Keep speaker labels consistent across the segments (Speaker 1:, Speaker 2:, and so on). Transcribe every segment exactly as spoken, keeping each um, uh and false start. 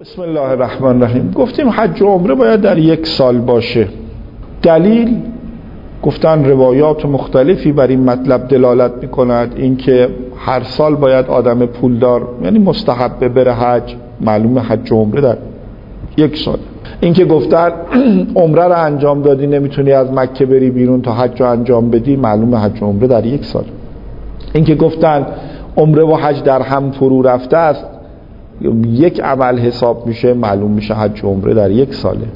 Speaker 1: بسم الله الرحمن الرحیم. گفتیم حج و عمره باید در یک سال باشه. دلیل گفتن روایات مختلفی بر این مطلب دلالت میکند، اینکه هر سال باید آدم پولدار یعنی مستحب بره حج، معلومه حج و عمره در یک سال. اینکه گفتن عمره رو انجام دادی نمیتونی از مکه بری بیرون تا حج رو انجام بدی، معلومه حج و عمره در یک سال. اینکه گفتن عمره و حج در هم فرو رفته است، یک عمل حساب میشه، معلوم میشه حج و عمره در یک ساله.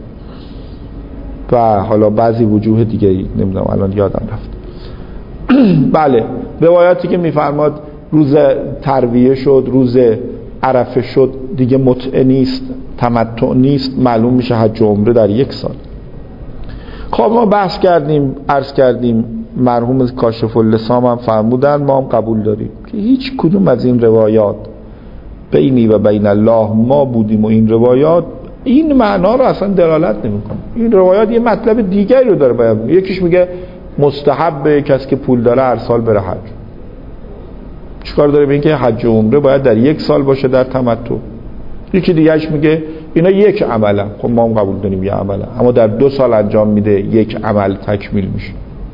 Speaker 1: و حالا بعضی وجوه دیگه نمیدونم الان یادم رفت. بله، روایاتی که میفرماد روز ترویه شد، روز عرفه شد، دیگه متعه نیست، تمتع نیست، معلوم میشه حج و عمره در یک سال. خب ما بحث کردیم، عرض کردیم، مرحوم کاشف اللسام هم فرمودن، ما هم قبول داریم که هیچ کدوم از این روایات بینی و بین الله ما بودیم و این روایات این معنا رو اصلا دلالت نمیکنه. این روایات یه مطلب دیگری رو داره بیان میکنه. یکیش میگه مستحب کسی که پول داره هر سال بره حج. چیکار داره به اینکه حج و عمره باید در یک سال باشه در تمتع؟ یکی دیگهش میگه اینا یک عمله. خب ما هم قبول داریم یه عمله، اما در دو سال انجام میده یک عمل تکمیل میشه.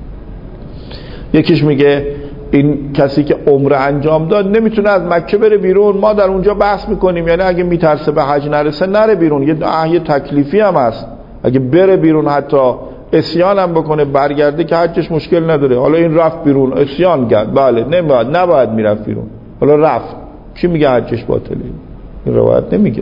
Speaker 1: یکیش میگه این کسی که عمره انجام داد نمیتونه از مکه بره بیرون، ما در اونجا بحث میکنیم یعنی اگه میترسه به حج نرسه نره بیرون، یه یه تکلیفی هم هست، اگه بره بیرون حتی عصیان هم بکنه برگرده که حجش مشکل نداره. حالا این رفت بیرون عصیان کرد، بله نباید نباید میرفت بیرون، حالا رفت، کی میگه حجش باطله؟ این روایت نمیگه.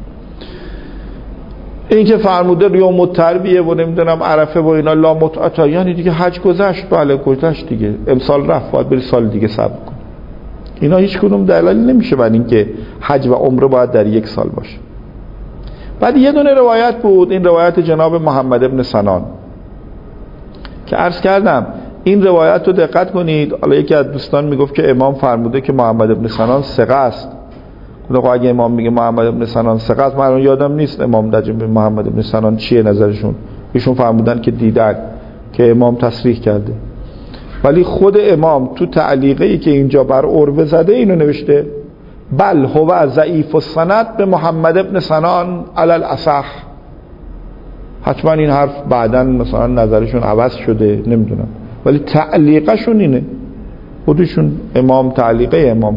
Speaker 1: این که فرموده یوم الترویه و نمیدونم عرفه و اینا لا متعتا، یعنی دیگه حج گذشت، بله گذشت دیگه، امسال رفت، باید بری سال دیگه صبر کن. اینا هیچ کدوم دلیل نمیشه بر اینکه حج و عمره باید در یک سال باشه. بعد یه دونه روایت بود، این روایت جناب محمد ابن سنان که عرض کردم این روایت رو دقت کنید. حالا یکی از دوستان میگفت که امام فرموده که محمد ابن سنان ثقه است. خب اگه امام میگه محمد ابن سنان ثقه است، من یادم نیست امام در به محمد ابن سنان چیه نظرشون. ایشون فرمودن که دیدن که امام تصریح کرده، ولی خود امام تو تعلیقی که اینجا بر عروه زده اینو نوشته بل هو ضعیف السند به محمد ابن سنان علی الاصح. حتما این حرف بعداً مثلا نظرشون عوض شده نمیدونم، ولی تعلیقشون اینه، خودشون امام تعلیقه امامه.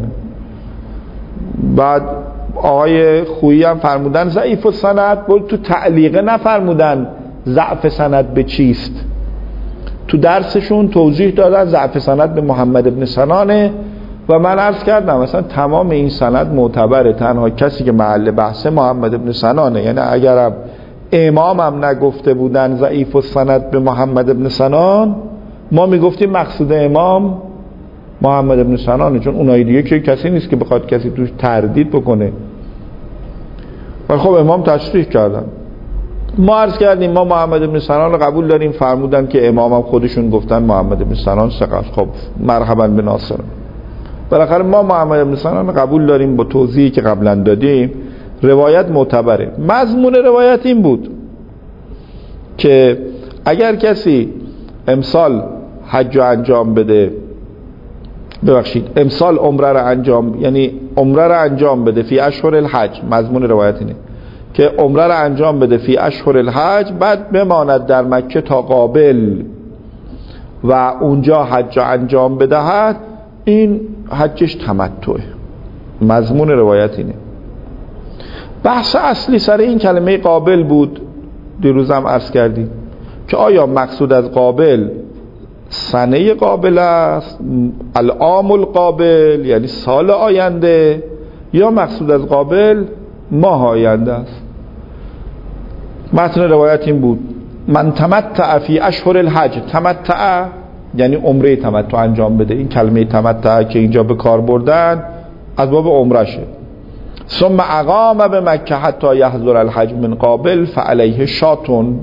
Speaker 1: بعد آقای خویی هم فرمودن ضعیف السند، بود تو تعلیقه نفرمودن ضعف سند به چیست، تو درسشون توضیح دادن ضعف سند به محمد ابن سنانه. و من عرض کردم مثلا تمام این سند معتبره، تنها کسی که محل بحث محمد ابن سنانه. یعنی اگرم امام هم نگفته بودن ضعیف السند به محمد ابن سنان، ما میگفتیم مقصود امام محمد ابن سنانه، چون اونایی دیگه که کسی نیست که بخواد کسی توش تردید بکنه. ولی خب امام تشریح کردن. ما عرض کردیم ما محمد ابن سنان رو قبول داریم، فرمودن که امام هم خودشون گفتن محمد ابن سنان ثقه است. خب مرحبا به ناصر. بالاخره ما محمد ابن سنان رو قبول داریم با توضیحی که قبلا دادیم، روایت معتبره. مضمون روایت این بود که اگر کسی امسال حج رو انجام بده، ببخشید امسال عمره رو انجام، یعنی عمره رو انجام بده فی اشهر الحج، مضمون روایت اینه که عمره رو انجام بده فی اشهر الحج، بعد بماند در مکه تا قابل و اونجا حج رو انجام بدهد، این حجش تمتعه. مضمون روایت اینه. بحث اصلی سر این کلمه قابل بود، دیروزم عرض کردیم که آیا مقصود از قابل سنه قابل است، العام القابل یعنی سال آینده، یا مقصود از قابل ماه آینده است. متن روایت این بود من تمتع فی اشهر الحج، تمتع یعنی عمره تمتع انجام بده. این کلمه تمتع که اینجا به کار بردن از باب عمره شه. ثم اقام به مکه حتی یحضر الحج من قابل فعلیه شاتون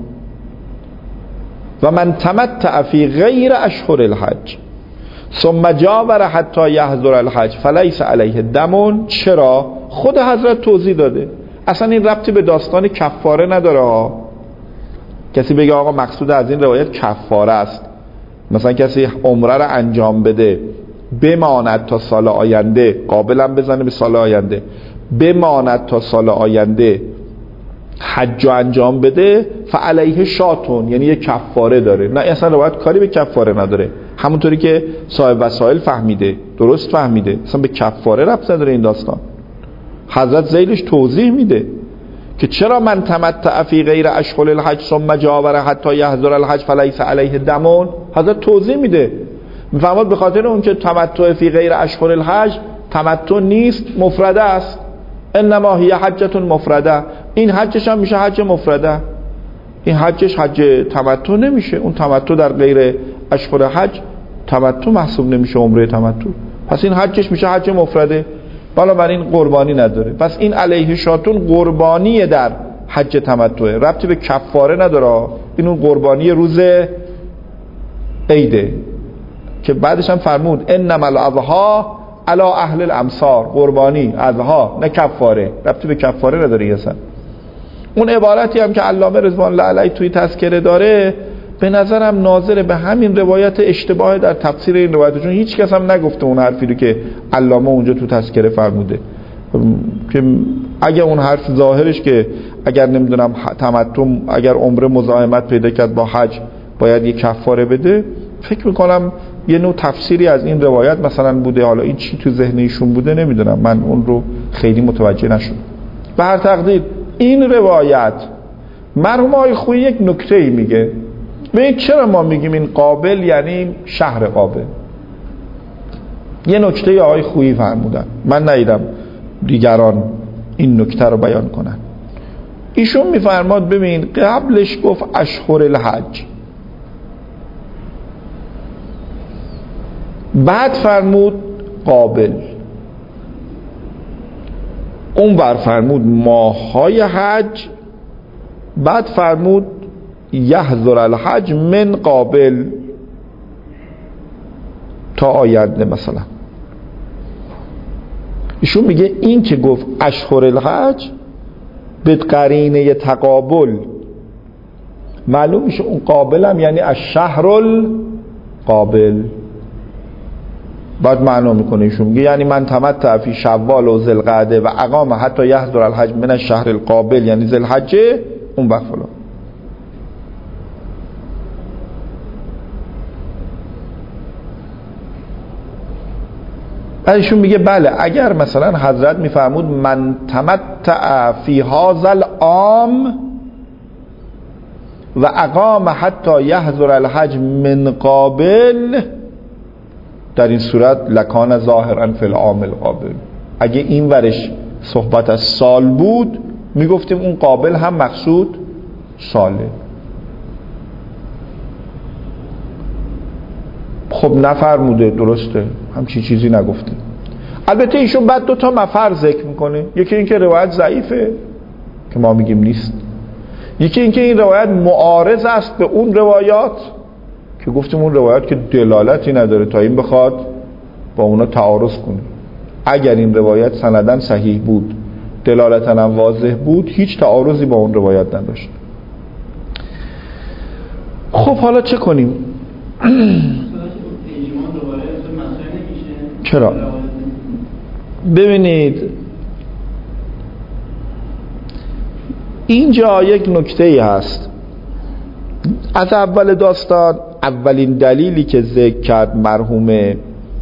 Speaker 1: و من تمتع فی غیر اشهر الحج ثم جاور حتی یحضر الحج فلیس علیه دمون. چرا؟ خود حضرت توضیح داده، اصلا این ربطی به داستان کفاره نداره ها. کسی بگه آقا مقصود از این روایت کفاره است، مثلا کسی عمره رو انجام بده بماند تا سال آینده، قابلم بزنه به سال آینده، بماند تا سال آینده حج انجام بده فعلیه شاتون، یعنی یه کفاره داره. نه اصلا روایت کاری به کفاره نداره، همونطوری که صاحب وسائل فهمیده، درست فهمیده، اصلا به کفاره ربط نداره این داستان. حضرت ذیلش توضیح میده که چرا من تمتع فی غیر اشهر الحج ثم جاور حتی یحضر الحج فلیس علیه دمون. حضرت توضیح میده، میفهمد به خاطر اون که تمتع فی غیر اشهر الحج تمتع نیست، مفرده است. انما هی حجة مفرده، این حجش هم میشه حج مفرده، این حجش حج تمتع نمیشه. اون تمتع در غیر اشهر حج تمتع محسوب نمیشه، عمره تمتع، پس این حجش میشه حج مفرده، بالا بر این قربانی نداره. پس این علیه شاتون قربانی در حج تمتع، ربطی به کفاره نداره. این اون قربانی روز عیده که بعدش هم فرمود انما الاضحى علی اهل الامصار، قربانی اضحا نه کفاره، ربطی به کفاره نداره اصلا. اون عبارتی هم که علامه رضوان الله علیه توی تذکره داره به نظرم ناظر به همین روایت اشتباه در تفسیر این روایت، چون هیچ کس هم نگفته اون حرفی رو که علامه اونجا تو تذکره فرموده که اگر اون حرف ظاهرش که اگر نمیدونم تمتع اگر عمره مزاحمت پیدا کرد با حج باید یک کفاره بده، فکر میکنم یه نوع تفسیری از این روایت مثلا بوده. حالا این چی تو ذهن ایشون بوده نمیدونم، من اون رو خیلی متوجه نشدم. به هر تقدیر این روایت مرحوم آقای خویی یک نکته‌ای میگه. ببین چرا ما میگیم این قابل یعنی شهر قابل. یه نکته آقای خویی فرمودن، من ندیدم دیگران این نکته رو بیان کنن. ایشون میفرماد ببین قبلش گفت اشهر الحج، بعد فرمود قابل، اون بر فرمود ماهای حج، بعد فرمود یحضر الحج من قابل تا آینده. مثلا ایشون میگه این که گفت اشهر الحج به قرینه تقابل معلوم میشه اون قابل هم یعنی الشهر القابل. بعد معنا میکنه ایشون میگه یعنی من تمتع فی شوال و ذوالقعده و اقام حتی یحضر الحج من الشهر القابل یعنی ذوالحجه اون وقت فلان. ایشون میگه بله اگر مثلا حضرت میفرمود من تمتع فی هذا العام و اقام حتی یحضر الحج من قابل، در این صورت لکان ظاهرا فی العام القابل. اگه این ورش صحبت از سال بود میگفتیم اون قابل هم مقصود ساله. خب نفرموده، درسته، همچین چیزی نگفته. البته ایشون بعد دو تا مفر ذکر میکنه، یکی این که روایت ضعیفه که ما میگیم نیست، یکی این که این روایت معارض است به اون روایات که گفتیم اون روایت که دلالتی نداره تا این بخواد با اونا تعارض کنه. اگر این روایت سندن صحیح بود، دلالتاً هم واضح بود، هیچ تعارضی با اون روایت نداشت. خب حالا چه کنیم؟ چرا؟ ببینید اینجا یک نکته‌ای هست. از اول داستان اولین دلیلی که ذکر کرد مرحوم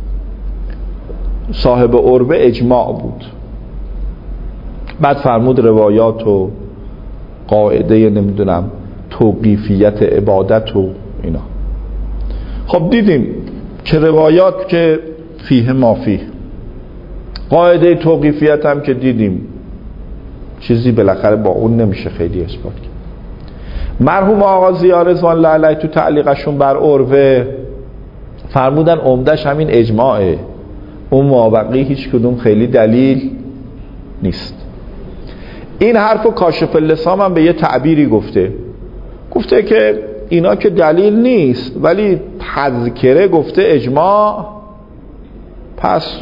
Speaker 1: صاحب عربه اجماع بود، بعد فرمود روایات و قاعده نمیدونم توقیفیت عبادت و اینا. خب دیدیم که روایات که فیه ما فیه، قاعده توقیفیت هم که دیدیم چیزی بالاخره با اون نمیشه خیلی اثبات کرد. مرحوم آقا ضیا رضوان الله علیه تو تعلیقشون بر عروه فرمودن عمدش همین اجماعه، اون مابقی هیچ کدوم خیلی دلیل نیست. این حرفو کاشف اللسان هم به یه تعبیری گفته، گفته که اینا که دلیل نیست ولی تذکره گفته اجماع. پس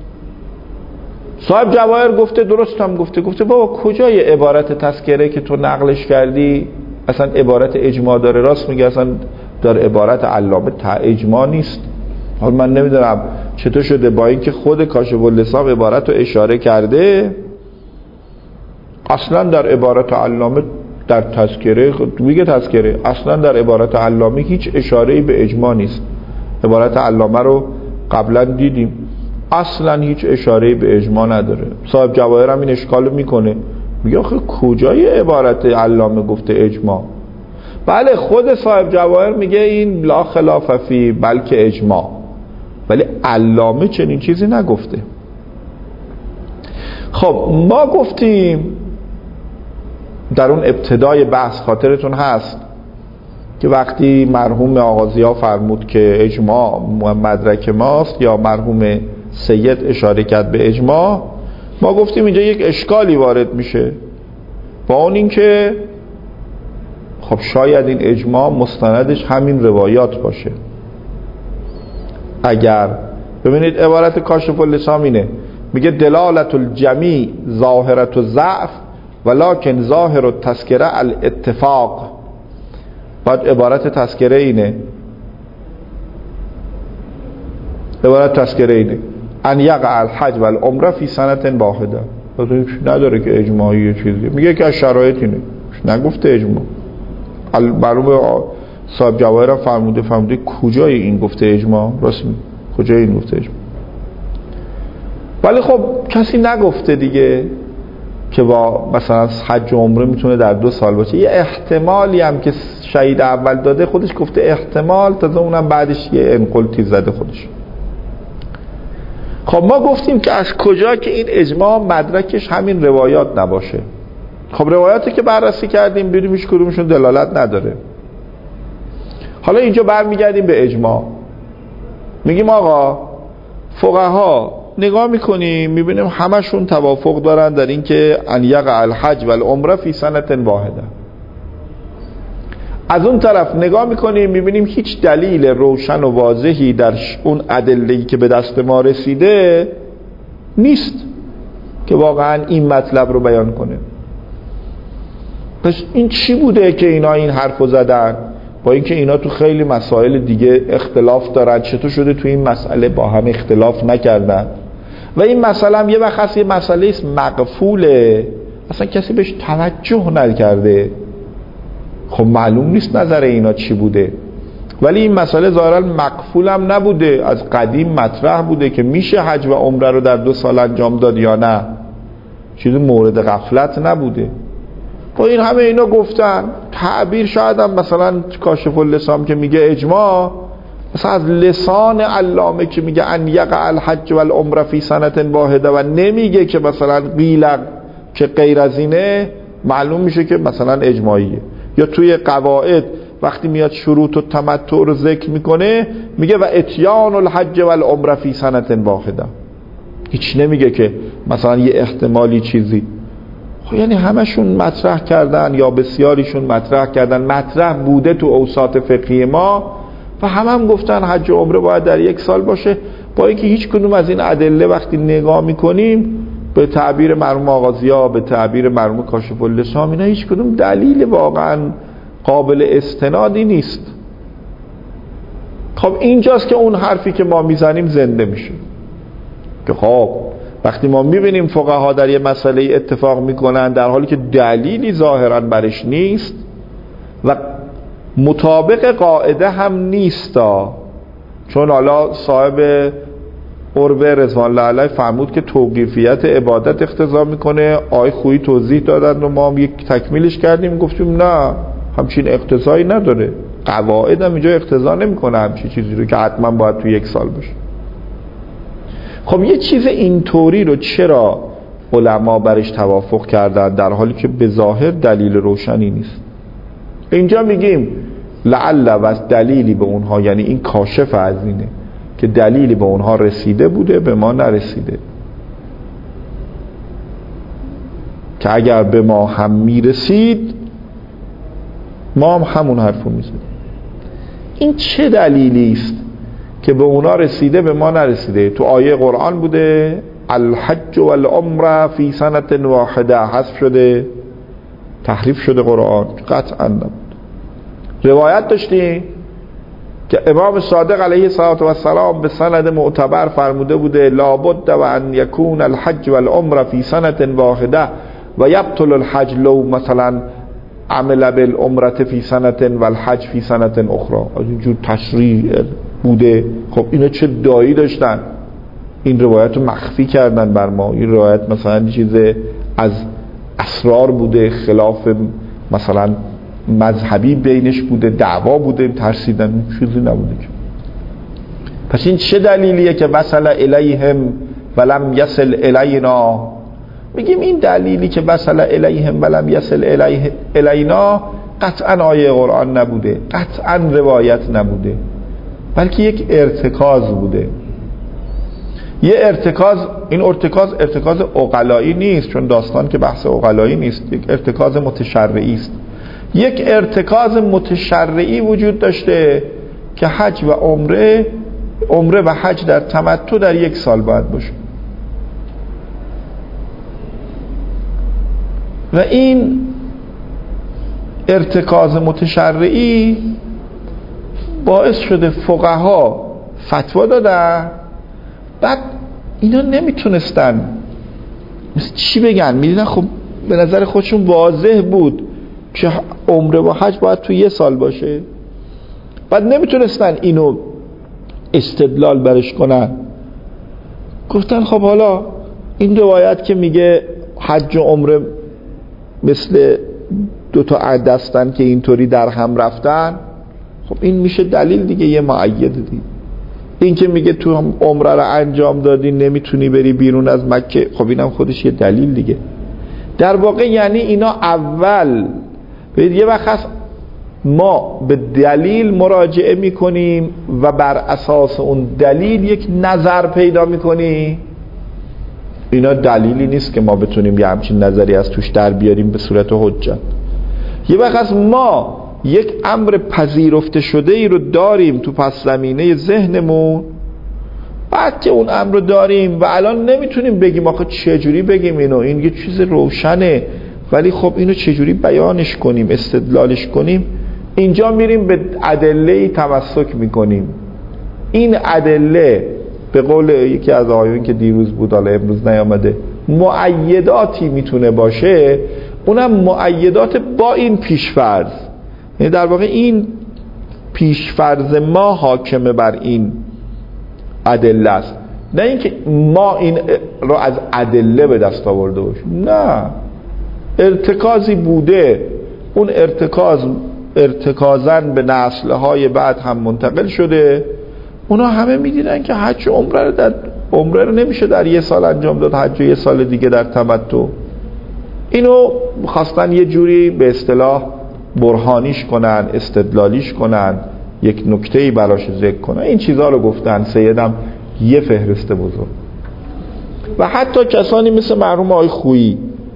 Speaker 1: صاحب جواهر گفته درست هم گفته، گفته بابا کجای عبارت تذکره که تو نقلش کردی اصلا عبارت اجماع داره؟ راست میگه اصلا در عبارت علامه تا اجماع نیست. حالا من نمیدونم چطور شده با اینکه خود کاشف اللسان عبارت رو اشاره کرده اصلا در عبارت علامه در تذکره میگه تذکره اصلا در عبارت علامه هیچ اشاره‌ای به اجماع نیست. عبارت علامه رو قبلا دیدیم، اصلا هیچ اشاره‌ای به اجماع نداره. صاحب جواهر هم این اشکالو میکنه، میگه آخه کجای عبارت علامه گفته اجماع؟ بله خود صاحب جواهر میگه این لا خلاف فی بلکه اجماع، ولی علامه چنین چیزی نگفته. خب ما گفتیم در اون ابتدای بحث، خاطرتون هست که وقتی مرحوم آغازی‌ها فرمود که اجماع مدرک ماست یا مرحوم سید اشاره کرد به اجماع، ما گفتیم اینجا یک اشکالی وارد میشه با اون این که خب شاید این اجماع مستندش همین روایات باشه. اگر ببینید عبارت کاشف اللسان اینه، میگه دلالت الجمیع ظاهرت الضعف ولکن ظاهر التذکره الاتفاق. بعد عبارت تذکره اینه، عبارت تذکره اینه ان یقع الحج والعمره فی سنه واحده. نداره که اجماعی چیزی، میگه که از شرایط اینه، نگفته اجماع. معلومه صاحب جواهر فرموده فرموده کجای این گفته اجماع؟ راست می کجای این گفته اجماع؟ ولی خب کسی نگفته دیگه که با مثلا حج و عمره میتونه در دو سال باشه. یه احتمالی هم که شهید اول داده خودش گفته احتمال، تازه اونم بعدش یه انقلتی زده خودش. خب ما گفتیم که از کجا که این اجماع مدرکش همین روایات نباشه؟ خب روایاتی که بررسی کردیم دیدیم هیچ کدومشون دلالت نداره. حالا اینجا برمیگردیم به اجماع، میگیم آقا فقها نگاه میکنیم میبینیم همشون توافق دارن در این که ان یقع الحج والعمره فی سنه واحده. از اون طرف نگاه میکنیم میبینیم هیچ دلیل روشن و واضحی در اون ادله‌ای که به دست ما رسیده نیست که واقعا این مطلب رو بیان کنه. پس این چی بوده که اینا این حرفو زدن؟ با اینکه اینا تو خیلی مسائل دیگه اختلاف دارن، چطور شده تو این مسئله با هم اختلاف نکردن؟ و این مسئله هم یه وقت هست یه مسئله است مغفوله، اصلا کسی بهش توجه نکرده، خب معلوم نیست نظر اینا چی بوده. ولی این مسئله ظاهرا مغفول هم نبوده، از قدیم مطرح بوده که میشه حج و عمره رو در دو سال انجام داد یا نه، چیزی مورد غفلت نبوده. با این همه اینا گفتن، تعبیر شاید هم مثلا کاشف اللسان که میگه اجماع، مثلا از لسان علامه که میگه ان یقع الحج والعمره فی سنه واحده و نمیگه که مثلا قیل که غیر از اینه، معلوم میشه که مثلا اجماعیه. یا توی قواعد وقتی میاد شروط و تمتع رو ذکر میکنه میگه و اتیان الحج والعمره فی سنه واحده، هیچ نمیگه که مثلا یه احتمالی چیزی. خب یعنی همشون مطرح کردن یا بسیاریشون مطرح کردن، مطرح بوده تو اوساط فقهی ما و هم هم گفتن حج و عمره باید در یک سال باشه. با اینکه هیچ کدوم از این ادله وقتی نگاه میکنیم به تعبیر مرحوم آغازی‌ها، به تعبیر مرحوم کاشف اللسان، اینا هیچ کدوم دلیل واقعا قابل استنادی نیست. خب اینجاست که اون حرفی که ما میزنیم زنده میشه که خب وقتی ما میبینیم فقها در یه مسئله اتفاق میکنن در حالی که دلیلی ظاهرا برش نیست و مطابق قاعده هم نیستا، چون حالا صاحب عروه رضوان الله علیه فرمود که توقیفیت عبادت اقتضا میکنه، آی خویی توضیح دادن و ما هم یک تکمیلش کردیم، گفتیم نه همچین اقتضایی نداره، قواعد هم اینجا اقتضا نمیکنه همچین چیزی رو که حتما باید تو یک سال باشه. خب یه چیز اینطوری رو چرا علما برش توافق کردن در حالی که به ظاهر دلیل روشنی نیست؟ اینجا میگیم لعل و دلیلی به اونها، یعنی این کاشف از اینه که دلیلی به اونها رسیده بوده به ما نرسیده، که اگر به ما هم میرسید ما هم همون حرفو میزدیم. این چه دلیلی است که به اونا رسیده به ما نرسیده؟ تو آیه قرآن بوده الحج والعمره فی سنه واحده، حذف شده، تحریف شده قرآن، قطعا نبود. روایت داشتیم که امام صادق علیه السلام به سند معتبر فرموده بوده لابد و ان یکون الحج والعمره فی سنه واحده و یبطل الحج لو مثلا عمل بالعمرة فی سنة و الحج فی سنة اخرى. از اینجور تشریع بوده. خب اینا چه دایی داشتن؟ این روایت رو مخفی کردن بر ما. این روایت مثلا چیز از اسرار بوده، خلاف مثلا مذهبی بینش بوده، دعوا بوده، ترسیدن، چیزی نبوده. پس این چه دلیلیه که وصل الیهم ولم یصل الینا؟ میگیم این دلیلی که وصل الیهم ولم یصل الیه الینا قطعا آیه قرآن نبوده، قطعا روایت نبوده، بلکه یک ارتکاز بوده. یه ارتکاز، این ارتکاز ارتکاز عقلایی نیست، چون داستان که بحث عقلایی نیست، یک ارتکاز متشرعی است. یک ارتکاز متشرعی وجود داشته که حج و عمره عمره و حج در تمتع در یک سال باید باشه و این ارتکاز متشرعی باعث شده فقها فتوا دادن. بعد اینا نمیتونستن چی بگن، میدیدن خب به نظر خودشون واضح بود که عمره و حج باید تو یه سال باشه، بعد نمیتونستن اینو استدلال برش کنن. گفتن خب حالا این روایت که میگه حج و عمره مثل دو تا عدستن که اینطوری در هم رفتن، خب این میشه دلیل دیگه، یه معید دیگه. این که میگه تو هم عمره رو انجام دادی نمیتونی بری بیرون از مکه، خب اینم خودش یه دلیل دیگه. در واقع یعنی اینا اول ببینید یه وقت هست ما به دلیل مراجعه میکنیم و بر اساس اون دلیل یک نظر پیدا میکنیم. اینا دلیلی نیست که ما بتونیم یه همچین نظری از توش در بیاریم به صورت حجت. یه وقت هست ما یک امر پذیرفته شده ای رو داریم تو پس زمینه ذهنمون، بعد که اون امر رو داریم و الان نمیتونیم بگیم آخه چجوری بگیم اینو، این یه چیز روشنه ولی خب اینو چجوری بیانش کنیم، استدلالش کنیم، اینجا میریم به ادله تمسک میکنیم. این ادله به قول یکی از آقایون که دیروز بود حالا امروز نیامده، مؤیداتی میتونه باشه، اونم مؤیدات با این پیشفرض. یعنی در واقع این پیشفرض ما حاکمه بر این ادله است، نه اینکه ما این رو از ادله به دست آورده باشیم. نه، ارتکازی بوده، اون ارتکاز ارتکازن به نسل‌های بعد هم منتقل شده. اونا همه می‌دیدن که حج و عمره رو در عمره رو نمیشه در یه سال انجام داد، حج یه سال دیگه در تمتع. اینو خواستن یه جوری به اصطلاح برهانیش کنن، استدلالیش کنن، یک نکته‌ای براش ذکر کنن. این چیزها رو گفتن. سیدم یه فهرست بزرگ و حتی کسانی مثل مرحوم آقای خویی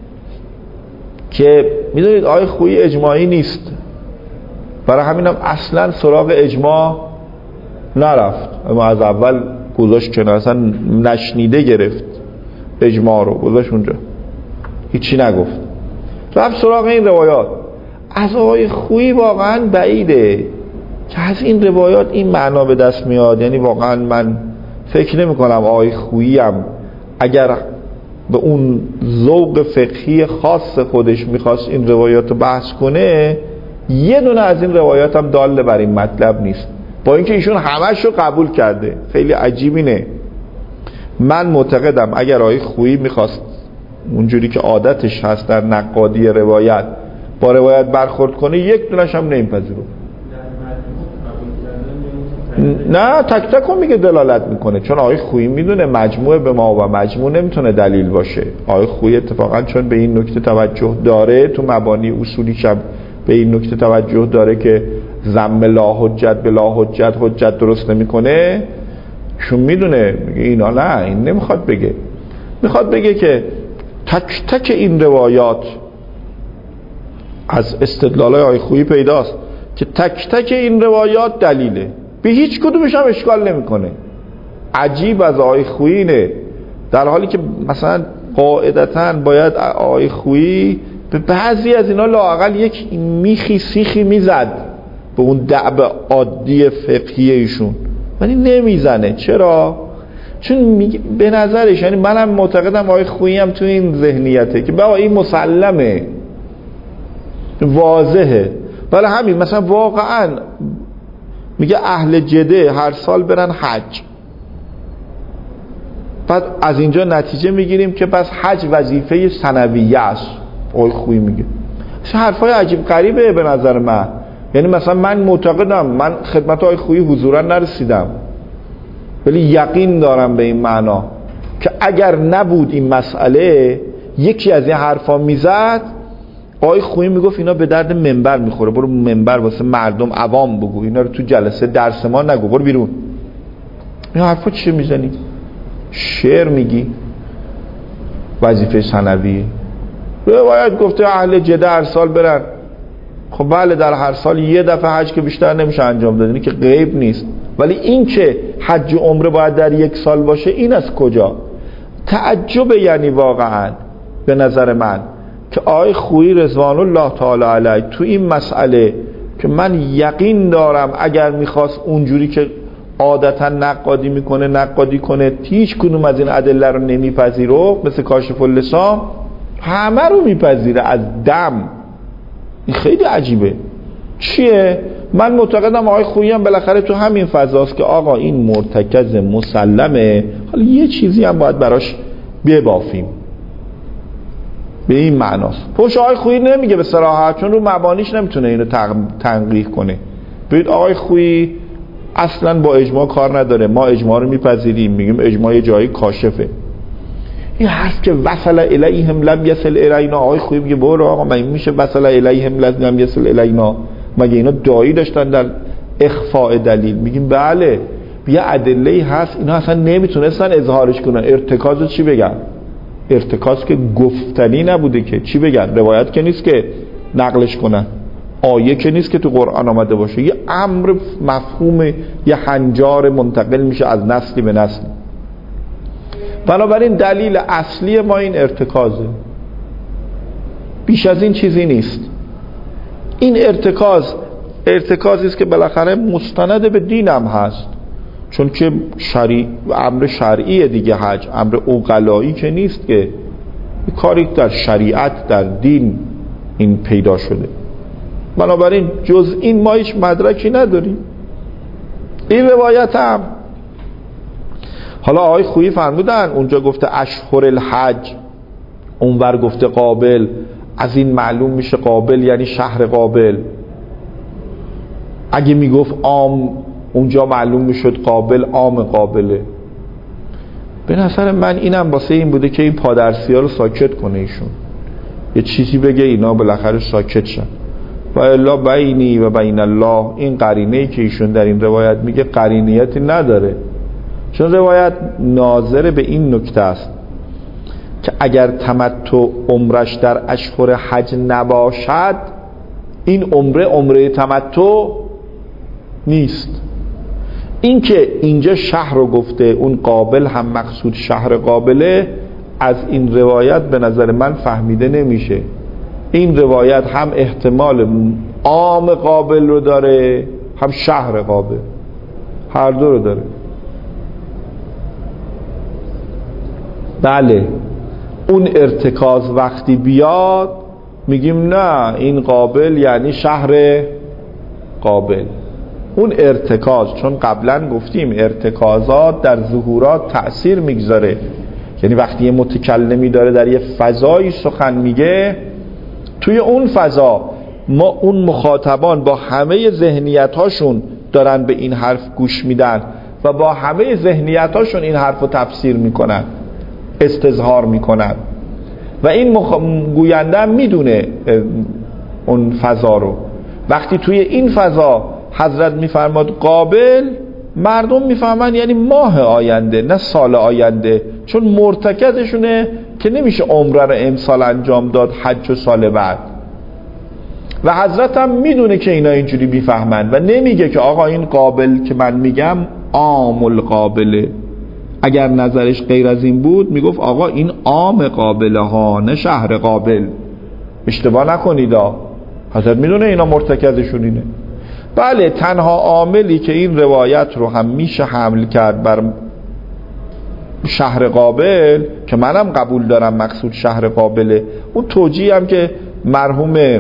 Speaker 1: که میدونید آقای خویی اجماعی نیست، برای همینم اصلا سراغ اجماع نرفت، اما از اول گذاشت کنار، اصلا نشنیده گرفت اجماع رو، گذاشت اونجا، هیچی نگفت، رفت سراغ این روایات. از آقای خویی واقعا بعیده که از این روایات این معنا به دست میاد. یعنی واقعا من فکر نمی کنم آقای خویی هم اگر به اون ذوق فقهی خاص خودش میخواست این روایات رو بحث کنه، یه دونه از این روایات هم داله بر این مطلب نیست، با اینکه ایشون همش رو قبول کرده. خیلی عجیب اینه. من معتقدم اگر آقای خویی میخواست اونجوری که عادتش هست در نقادی روایت با روایت برخورد کنه، یک دونش هم نمیپذیره. نه، تک تک هم میگه دلالت میکنه، چون آقای خویی میدونه مجموعه به ما و مجموع نمیتونه دلیل باشه. آقای خویی اتفاقا چون به این نکته توجه داره، تو مبانی اصولیش هم به این نکته توجه داره که ضم لا حجت به لا حجت حجت درست نمیکنه، چون میدونه میگه اینا نه، این نمیخواد بگه، میخواد بگه که تک تک این روایات از استدلالای آقای خویی پیداست که تک تک این روایات دلیله، به هیچ کدومش هم اشکال نمیکنه. عجیب از آقای خویی اینه، در حالی که مثلا قاعدتاً باید آقای خویی به بعضی از اینا لااقل یک میخی سیخی میزد به اون دعب عادی فقهی ایشون، ولی نمیزنه. چرا؟ چون به نظرش، یعنی منم معتقدم آقای خویی هم تو این ذهنیته که بابا این مسلمه، واضحه. ولی همین مثلا واقعا میگه اهل جده هر سال برن حج، بعد از اینجا نتیجه میگیریم که پس حج وظیفه سنویه است. آقای خویی میگه حرفای عجیب غریبه به نظر من. یعنی مثلا من معتقدم، من خدمت آقای خویی حضورا نرسیدم، ولی یقین دارم به این معنا که اگر نبود این مسئله یکی از این حرفا میزد، آقای خویی میگفت اینا به درد منبر میخوره، برو منبر واسه مردم عوام بگو، اینا رو تو جلسه درس ما نگو، برو بیرون. این حرفا چی میزنی؟ شعر میگی؟ وظیفه ثانوی روایت گفته اهل جده هر سال برن. خب بله در هر سال یه دفعه حج که بیشتر نمیشه انجام داد، این که غیب نیست. ولی این که حج و عمره باید در یک سال باشه، این از کجا؟ تعجب. یعنی واقعا به نظر من که آقای خویی رضوان الله تعالی علیه تو این مسئله که من یقین دارم اگر میخواست اونجوری که عادتا نقادی میکنه نقادی کنه، هیچ کدوم از این ادله رو نمیپذیره، مثل کاشف اللسان همه رو میپذیره از دم. این خیلی عجیبه. چیه؟ من معتقدم آقای خویی هم بالاخره تو همین فضاست که آقا این مرتکز مسلمه، حالا یه چیزی هم باید براش ببافیم. به این معناست. پوش آقای خویی نمیگه به صراحت، چون رو مبانیش نمیتونه اینو تنقیح کنه. ببینید آقای خویی اصلا با اجماع کار نداره، ما اجماع رو میپذیریم، میگیم اجماع یه جایی کاشفه. این حرف که وصل الیهم لم یصل الینا، آقای خویی میگه برو آقا من میشه وصل الیهم لم یصل الینا؟ مگه اینا دایی داشتن در اخفاء دلیل؟ میگیم بله، یه ادله هست اینا اصلا نمیتونستن اظهارش کنن. ارتکاز چی بگن؟ ارتکاز که گفتنی نبوده که چی بگن؟ روایت که نیست که نقلش کنن، آیه که نیست که تو قرآن آمده باشه، یه امر مفهوم، یه هنجار منتقل میشه از نسلی به نسل. بنابراین دلیل اصلی ما این ارتکازه، بیش از این چیزی نیست. این ارتکاز ارتکازی است که بالاخره مستند به دین هم هست، چون که شرعی، امر شرعیه دیگه. حج امر عقلایی که نیست که کاری در شریعت در دین این پیدا شده. بنابراین جز این ما هیچ مدرکی نداریم. این روایت هم حالا آقای خویی فرمودن اونجا گفته اشهر الحج، اونور گفته قابل. از این معلوم میشه قابل یعنی شهر قابل. اگه میگفت عام، اونجا معلوم میشد قابل عام قابله. به نظر من اینم واسه این بوده که این پادرسی ها رو ساکت کنه، ایشون یه چیزی بگه اینا بالاخره ساکت شن. و الا بینی و بین الله، این قرینه‌ای که ایشون در این روایت میگه قرینیتی نداره، چون روایت ناظر به این نکته است که اگر تمتع عمرش در اشهر حج نباشد، این عمره عمره تمتع نیست. این که اینجا شهر رو گفته، اون قابل هم مقصود شهر قابله، از این روایت به نظر من فهمیده نمیشه. این روایت هم احتمال عام قابل رو داره، هم شهر قابل، هر دو رو داره. بله اون ارتکاز وقتی بیاد میگیم نه این قابل یعنی شهر قابل. اون ارتکاز، چون قبلا گفتیم ارتکازات در ظهورات تأثیر میگذاره، یعنی وقتی یه متکلمی داره در یه فضایی سخن میگه، توی اون فضا ما اون مخاطبان با همه ذهنیت‌هاشون دارن به این حرف گوش میدن و با همه ذهنیت‌هاشون این حرف رو تفسیر میکنن، استظهار میکنن و این مخ... گوینده هم میدونه اون فضا رو. وقتی توی این فضا حضرت میفرماد قابل، مردم میفهمن یعنی ماه آینده نه سال آینده، چون مرتکزشونه که نمیشه عمره رو امسال انجام داد، حج و سال بعد. و حضرت هم میدونه که اینا اینجوری میفهمن و نمیگه که آقا این قابل که من میگم عام القابله. اگر نظرش غیر از این بود میگفت آقا این عام قابله ها نه شهر قابل، اشتباه نکنید. حضرت میدونه اینا مرتکزشون اینه. بله تنها عاملی که این روایت رو هم میشه حمل کرد بر شهر قابل که منم قبول دارم مقصود شهر قابله، اون توجیه هم که مرحوم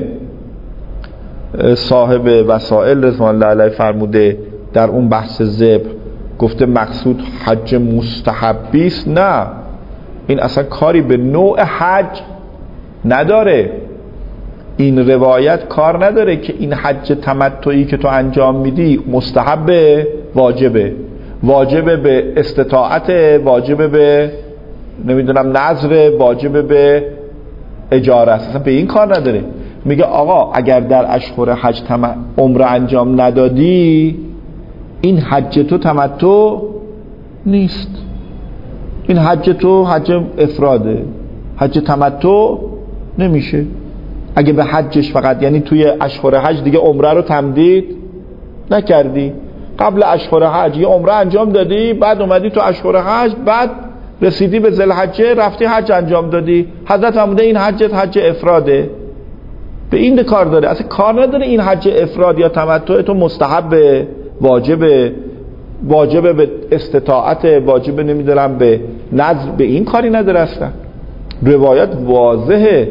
Speaker 1: صاحب وسائل رضوان الله علیه فرموده در اون بحث ذبح، گفته مقصود حج مستحبی است، نه، این اصلا کاری به نوع حج نداره. این روایت کار نداره که این حج تمتعی که تو انجام میدی مستحبه، واجبه، واجبه به استطاعت، واجبه به نمیدونم نظر، واجبه به اجاره است، اصلا به این کار نداره. میگه آقا اگر در اشهر حج تم... عمره انجام ندادی، این حج تو تمتع نیست، این حج تو حج افراده، حج تمتع نمیشه. اگه به حجش فقط یعنی توی اشهر حج دیگه عمره رو تمدید نکردی، قبل اشهر حج یه عمره انجام دادی، بعد اومدی تو اشهر حج، بعد رسیدی به ذوالحجه رفتی حج انجام دادی، حضرت فرموده این حجت حج افراده، به این کار داره، اصلا کار نداره این حج افراد یا تمتع تو مستحبه، واجبه، واجبه به استطاعت، واجبه نمیدونم به نظر، به این کاری نداره اصلا. روایت واضحه.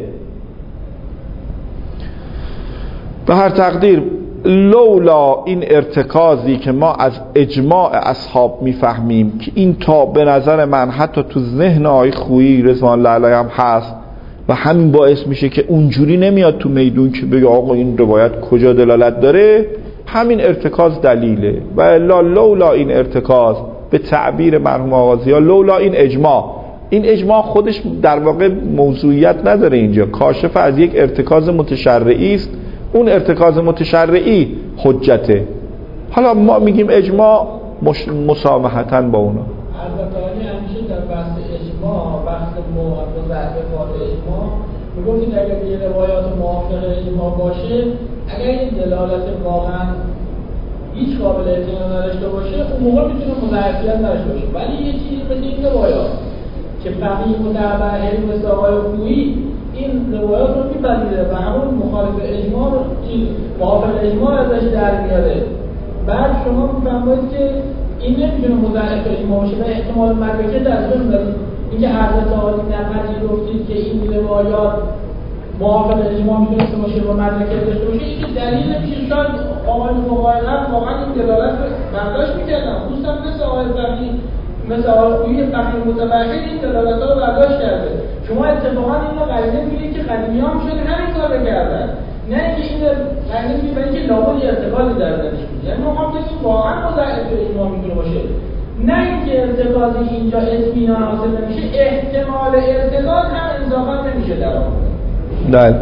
Speaker 1: به هر تقدیر لولا این ارتکازی که ما از اجماع اصحاب میفهمیم که این تا به نظر من حتی تو ذهن آقای خویی رضوان الله علیه هم هست و همین باعث میشه که اونجوری نمیاد تو میدون که بگه آقا این روایت کجا دلالت داره، همین ارتکاز دلیله. و الا لولا این ارتکاز به تعبیر مرحوم آغازی‌ها، لولا این اجماع، این اجماع خودش در واقع موضوعیت نداره، اینجا کاشف از یک ارتکاز متشرعی است، اون ارتکاز متشرعی حجته. حالا ما میگیم اجماع مش... مسامحتاً با اونا.
Speaker 2: البته همیشه در بحث اجماع، بحث مضاعفات اجماع میگفتید اگر یه روایات موافق اجماع باشه، اگر این دلالت واقعا هیچ قابل اعتماد نداشته باشه، اون موقع میتونه مضاعفیت نداشته باشه. ولی یه چیزی مثل این روایات که فقیه متعبهری مثل آقای خویی این روایات رو میپذیره و همون مخالف اجماع رو موافق اجماع ازش در میاره، بعد شما میفهمید که این نمیتونه مضاعف اجماع باشه و احتمال مدرکه در ذهن دارید. اینکه حضرت عالی نپذیرفتید که این روایات موافق اجماع میتونسته باشه و مدرکه داشته باشه، این که دلیل نمیشه. شاید آقای فقهای قبل واقعا این دلالت رو برداشت میکردن، خصوصا مثل آقای فقیه مثل آقای خویی فقیه متبهر این دلالت ها رو برداشت کرده. شما اتفاقا این رو قرینه میگید که قدیمی ها میشد همین کار رو کردن، نه اینکه این قرینه میگید برای اینکه لابد ارتکازی در درش بود. یعنی ما هم بگیم واقعا مضاعف اجماع میتونه باشه، نه اینکه ارتکازی اینجا اطمینان حاصل نمیشه، احتمال ارتکاز هم اضافه نمیشه در آن.
Speaker 1: بله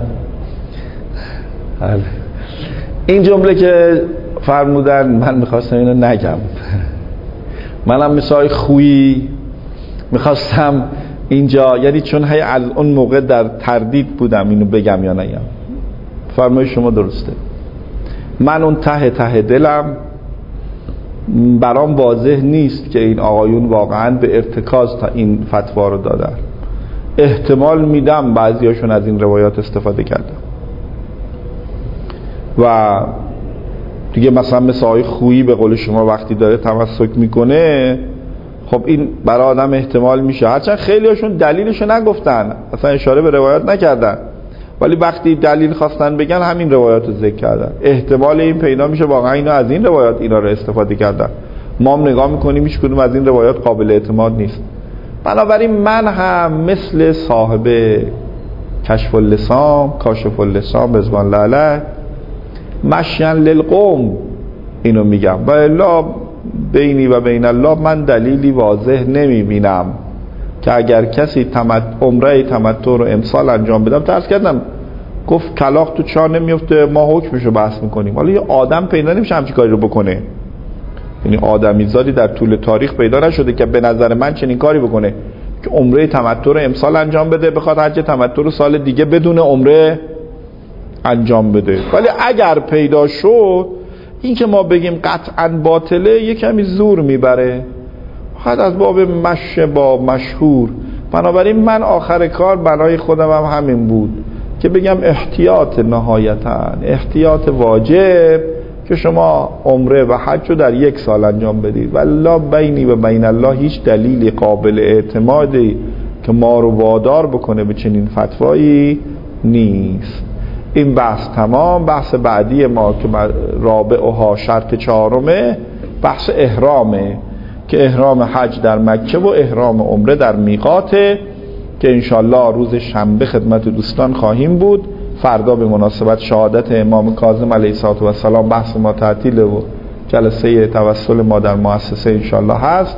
Speaker 1: بله این جمله که فرمودن من میخواستم اینو نگم، منم مثال خویی میخواستم اینجا، یعنی چون هی از اون موقع در تردید بودم اینو بگم یا نگم. فرمای شما درسته، من اون ته ته دلم برام واضح نیست که این آقایون واقعا به ارتکاز تا این فتوا رو دادن. احتمال میدم بعضیاشون از این روایات استفاده کردن و دیگه مثلا مثل آقای خویی به قول شما وقتی داره تمسک میکنه، خب این برای آدم احتمال میشه، هرچند خیلی هاشون دلیلشو نگفتن، اصلا اشاره به روایات نکردن، ولی وقتی دلیل خواستن بگن همین روایات رو ذکر کردن. احتمال این پیدا میشه واقعا اینا از این روایات اینا رو استفاده کردن. ما هم نگاه میکنیم هیچ کدوم از این روایات قابل اعتماد نیست. بنابراین من هم مثل صاحب کشف اللسان کاشف اللسان رضوان الله علیه مشین للقوم اینو میگم، و الا بینی و بین الله من دلیلی واضح نمیبینم که اگر کسی تمت... عمره تمتع رو امسال انجام بدم، ترس کردم گفت کلاغ تو چاه نمیفته، ما حکمشو بحث میکنیم. حالا یه آدم پیدا نمیشه همچین کاری رو بکنه، یعنی آدمیزادی در طول تاریخ پیدا نشده که به نظر من چنین کاری بکنه که عمره تمتع رو امسال انجام بده، بخواد حج تمتع رو سال دیگه بدون عمره انجام بده. ولی اگر پیدا شد، این که ما بگیم قطعا باطله یه کمی زور میبره، خود از باب مشه با مشهور. بنابراین من آخر کار برای خودم هم همین بود که بگم احتیاط نهایتا، احتیاط واجب که شما عمره و حج رو در یک سال انجام بدید. والله بینی و بین الله هیچ دلیل قابل اعتمادی که ما رو وادار بکنه به چنین فتوایی نیست. این بحث تمام. بحث بعدی ما که رابعها شرط چهارمه بحث احرامه که احرام حج در مکه و احرام عمره در میقاته که انشالله روز شنبه خدمت دوستان خواهیم بود. فردا به مناسبت شهادت امام کاظم علیه السلام بحث ما تعطیله و جلسه توسل ما در مؤسسه انشالله هست.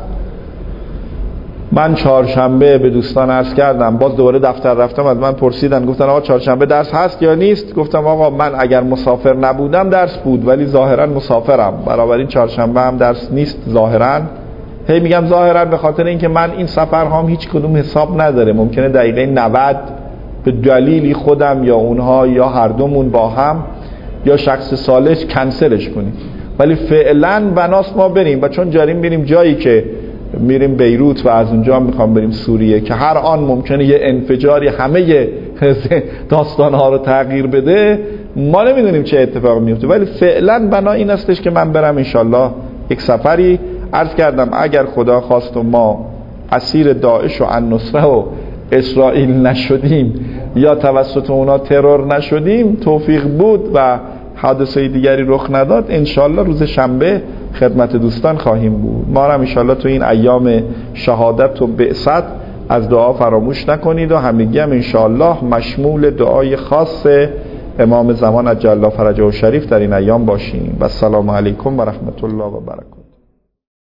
Speaker 1: من چهارشنبه به دوستان عرض کردم، باز دوباره دفتر رفتم، از من پرسیدن گفتن آقا چهارشنبه درس هست یا نیست؟ گفتم آقا من اگر مسافر نبودم درس بود ولی ظاهرا مسافرم، بنابراین چهارشنبه هم درس نیست ظاهرا. هی میگم ظاهرا به خاطر اینکه من این سفرهام هیچ کدوم حساب نداره، ممکنه دقیقه نود به دلیلی خودم یا اونها یا هر دومون با هم یا شخص ثالث کنسلش کنیم، ولی فعلا بناست ما بریم. و چون جاریم بریم جایی که میریم بیروت و از اونجا میخوام بریم سوریه که هر آن ممکنه یه انفجاری همه داستانها رو تغییر بده، ما نمیدونیم چه اتفاقی میفته، ولی فعلا بنا این استش که من برم انشالله یک سفری. عرض کردم اگر خدا خواست و ما اسیر داعش و النصره و اسرائیل نشدیم یا توسط اونا ترور نشدیم، توفیق بود و حادثه دیگری رخ نداد، انشالله روز شنبه خدمت دوستان خواهیم بود. ما هم انشالله تو این ایام شهادت و بعثت از دعا فراموش نکنید و همگی هم انشالله مشمول دعای خاص امام زمان عجل الله فرجه و شریف در این ایام باشیم. و السلام علیکم و رحمت الله و برکاته.